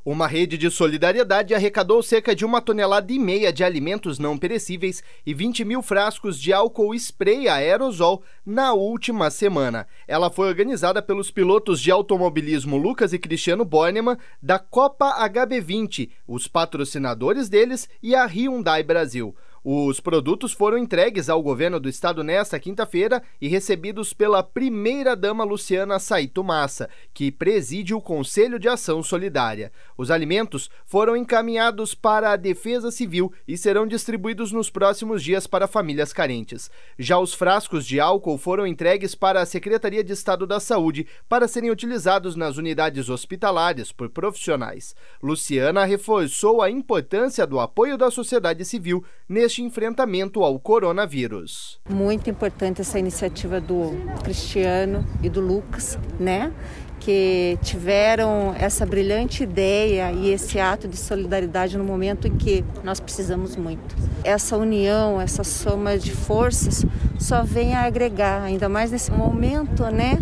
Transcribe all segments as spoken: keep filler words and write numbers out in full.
Uma rede de solidariedade arrecadou cerca de uma tonelada e meia de alimentos não perecíveis e vinte mil frascos de álcool spray aerosol na última semana. Ela foi organizada pelos pilotos de automobilismo Lucas e Cristiano Bornemann da Copa H B vinte, os patrocinadores deles e a Hyundai Brasil. Os produtos foram entregues ao governo do estado nesta quinta-feira e recebidos pela primeira-dama Luciana Saito Massa, que preside o Conselho de Ação Solidária. Os alimentos foram encaminhados para a Defesa Civil e serão distribuídos nos próximos dias para famílias carentes. Já os frascos de álcool foram entregues para a Secretaria de Estado da Saúde para serem utilizados nas unidades hospitalares por profissionais. Luciana reforçou a importância do apoio da sociedade civil neste enfrentamento ao coronavírus. Muito importante essa iniciativa do Cristiano e do Lucas, né? Que tiveram essa brilhante ideia e esse ato de solidariedade no momento em que nós precisamos muito. Essa união, essa soma de forças só vem a agregar, ainda mais nesse momento, né?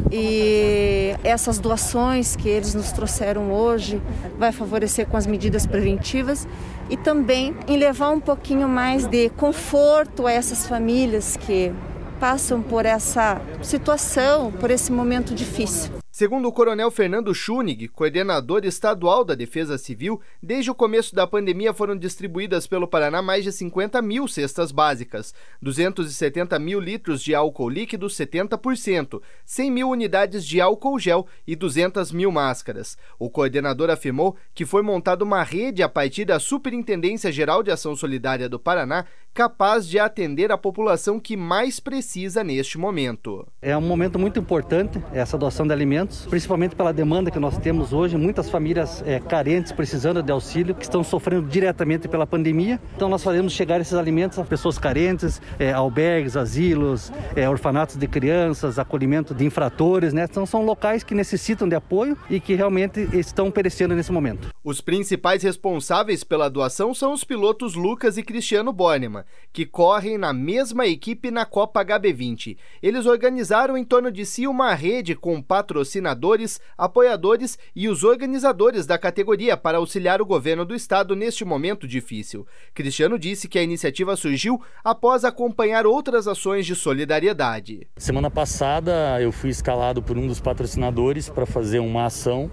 E essas doações que eles nos trouxeram hoje vai favorecer com as medidas preventivas e também em levar um pouquinho mais de conforto a essas famílias que passam por essa situação, por esse momento difícil. Segundo o coronel Fernando Schunig, coordenador estadual da Defesa Civil, desde o começo da pandemia foram distribuídas pelo Paraná mais de cinquenta mil cestas básicas, duzentos e setenta mil litros de álcool líquido, setenta por cento, cem mil unidades de álcool gel e duzentas mil máscaras. O coordenador afirmou que foi montada uma rede a partir da Superintendência Geral de Ação Solidária do Paraná, capaz de atender a população que mais precisa neste momento. É um momento muito importante essa doação de alimentos, principalmente pela demanda que nós temos hoje, muitas famílias é, carentes precisando de auxílio, que estão sofrendo diretamente pela pandemia. Então nós faremos chegar esses alimentos a pessoas carentes, é, albergues, asilos, é, orfanatos de crianças, acolhimento de infratores, né? Então são locais que necessitam de apoio e que realmente estão perecendo nesse momento. Os principais responsáveis pela doação são os pilotos Lucas e Cristiano Bornemann, que correm na mesma equipe na Copa H B vinte. Eles organizaram em torno de si uma rede com patrocinadores, apoiadores e os organizadores da categoria para auxiliar o governo do estado neste momento difícil. Cristiano disse que a iniciativa surgiu após acompanhar outras ações de solidariedade. Semana passada eu fui escalado por um dos patrocinadores para fazer uma ação.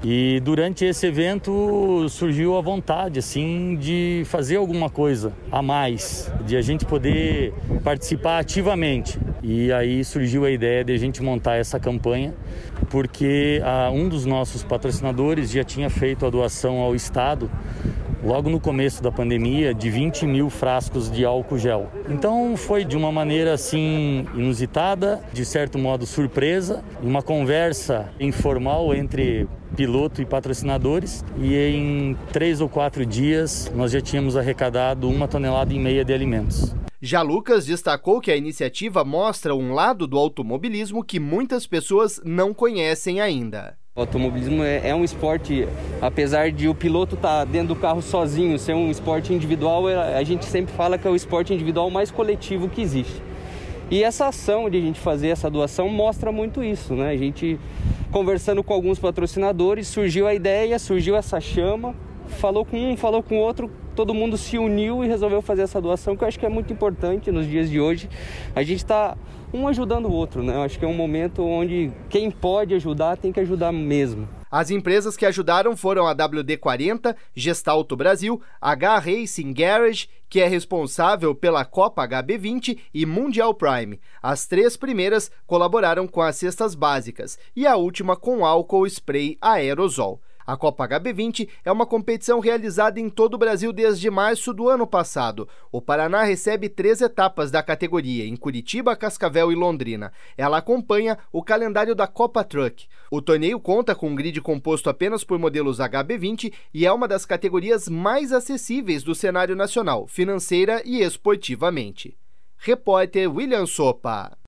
E durante esse evento surgiu a vontade, assim, de fazer alguma coisa a mais, de a gente poder participar ativamente. E aí surgiu a ideia de a gente montar essa campanha, porque ah, um dos nossos patrocinadores já tinha feito a doação ao Estado, logo no começo da pandemia, de vinte mil frascos de álcool gel. Então foi de uma maneira assim inusitada, de certo modo surpresa, uma conversa informal entre piloto e patrocinadores, e em três ou quatro dias nós já tínhamos arrecadado uma tonelada e meia de alimentos. Já Lucas destacou que a iniciativa mostra um lado do automobilismo que muitas pessoas não conhecem ainda. O automobilismo é, é um esporte, apesar de o piloto estar dentro do carro sozinho, ser um esporte individual, a gente sempre fala que é o esporte individual mais coletivo que existe. E essa ação de a gente fazer essa doação mostra muito isso, né? A gente, conversando com alguns patrocinadores, surgiu a ideia, surgiu essa chama, falou com um, falou com o outro, todo mundo se uniu e resolveu fazer essa doação, que eu acho que é muito importante nos dias de hoje. A gente está um ajudando o outro, né? Eu acho que é um momento onde quem pode ajudar tem que ajudar mesmo. As empresas que ajudaram foram a W D quarenta, Gestalto Brasil, H Racing Garage, que é responsável pela Copa H B vinte, e Mundial Prime. As três primeiras colaboraram com as cestas básicas e a última com álcool spray aerosol. A Copa H B vinte é uma competição realizada em todo o Brasil desde março do ano passado. O Paraná recebe três etapas da categoria, em Curitiba, Cascavel e Londrina. Ela acompanha o calendário da Copa Truck. O torneio conta com um grid composto apenas por modelos H B vinte e é uma das categorias mais acessíveis do cenário nacional, financeira e esportivamente. Repórter William Sopa.